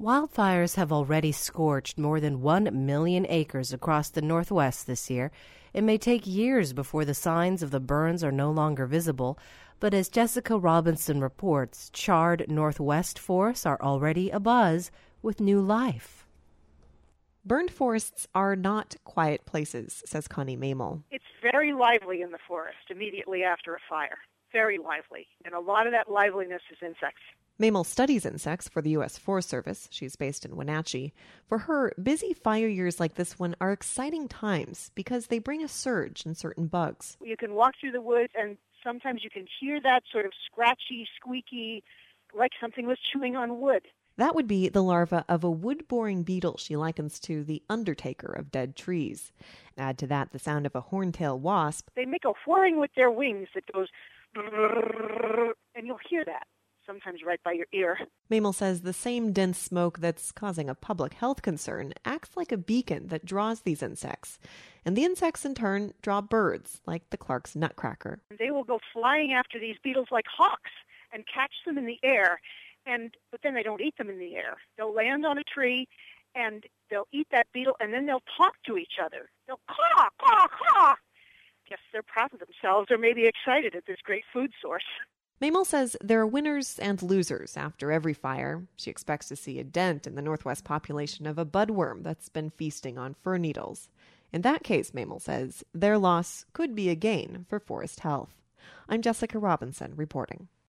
Wildfires have already scorched more than 1 million acres across the Northwest this year. It may take years before the signs of the burns are no longer visible, but as Jessica Robinson reports, charred Northwest forests are already abuzz with new life. Burned forests are not quiet places, says Connie Mamel. It's very lively in the forest immediately after a fire. Very lively. And a lot of that liveliness is insects. Mamel studies insects for the U.S. Forest Service. She's based in Wenatchee. For her, busy fire years like this one are exciting times because they bring a surge in certain bugs. You can walk through the woods and sometimes you can hear that sort of scratchy, squeaky, like something was chewing on wood. That would be the larva of a wood-boring beetle she likens to the undertaker of dead trees. Add to that the sound of a horntail wasp. They make a whirring with their wings that goes, and you'll hear that. Sometimes right by your ear. Mamel says the same dense smoke that's causing a public health concern acts like a beacon that draws these insects. And the insects, in turn, draw birds, like the Clark's nutcracker. They will go flying after these beetles like hawks and catch them in the air. But then they don't eat them in the air. They'll land on a tree, and they'll eat that beetle, and then they'll talk to each other. They'll caw, caw, caw. Guess they're proud of themselves or maybe excited at this great food source. Mamel says there are winners and losers after every fire. She expects to see a dent in the Northwest population of a budworm that's been feasting on fir needles. In that case, Mamel says, their loss could be a gain for forest health. I'm Jessica Robinson reporting.